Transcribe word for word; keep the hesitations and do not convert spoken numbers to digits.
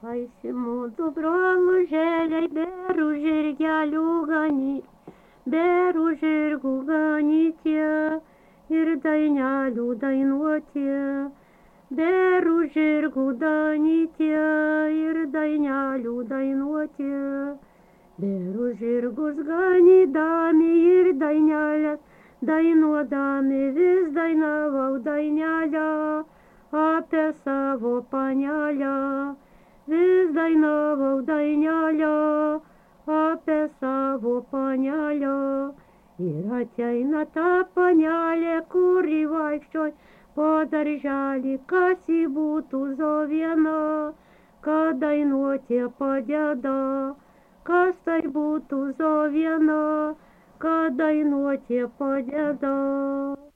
Paisimu Dobrožėliai, berų žirgelių ganyt, berų žirgų ganytie ir dainelių dainuotie. Berų žirgų ganytie ir dainelių dainuotie. Berų žirgus ganydami ir dainelės dainuodami vis dainavau dainelę apie savo panelę. Vis dainavau dainelę apie savo panelę. Ir ateina ta panelė, kuri vaikščioj po darželį, kas ji būtų Zoviena, kad dainuoti padeda. Kas tai būtų Zoviena, kad dainuoti padeda.